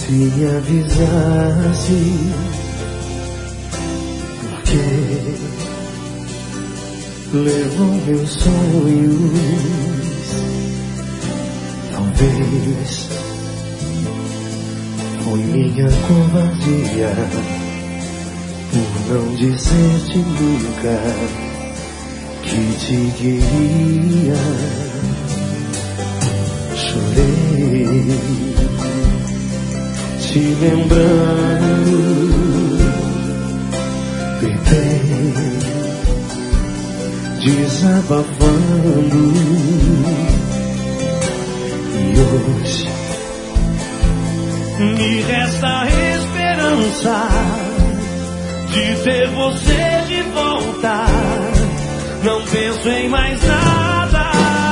Se me avisasse, porque levou meus sonhos. Talvez foi minha covardia por não dizer-te nunca que te queria. Chorei te lembrando, gritei desabafando, e hoje me resta a esperança de ter você de volta. Não penso em mais nada.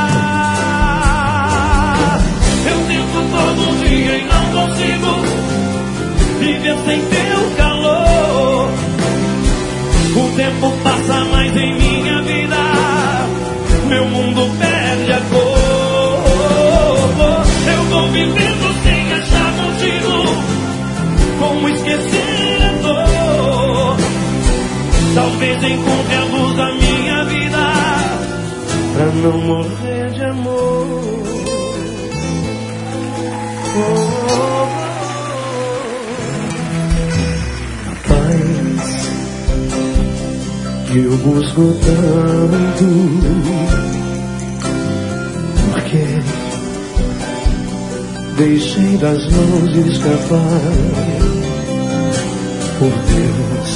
Eu tento todo dia e não consigo viver sem teu calor. O tempo passa mais em minha vida, meu mundo perde a cor. Eu vou vivendo sem achar motivo, como esquecer a dor. Talvez encontre a luz da minha vida, pra não morrer de amor. Rapaz, eu busco tanto, porque deixei das mãos de escapar. Por Deus,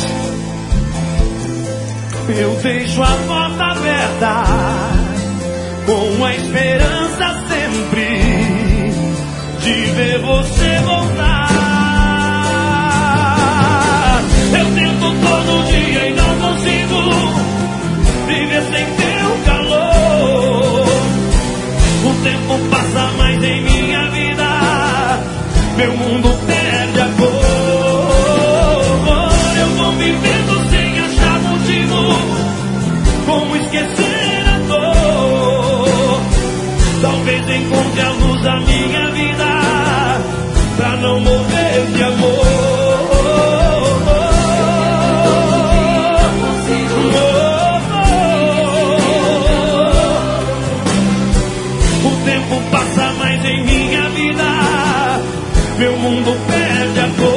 eu deixo a porta aberta, com a esperança sempre de ver você voltar. Eu tento todo dia e não consigo viver sem teu calor. O tempo passa mais em minha vida, meu mundo perde a cor. Eu vou vivendo sem achar motivo, como esquecer a dor. Talvez encontre a luz da minha vida, pra não morrer de amor. O tempo passa mais em minha vida, meu mundo perde a cor.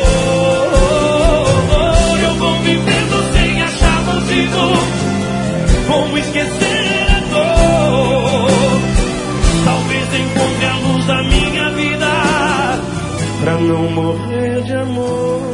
Eu vou vivendo sem achar motivo, como esquecer a dor. Talvez encontre a luz da minha vida, pra não morrer de amor.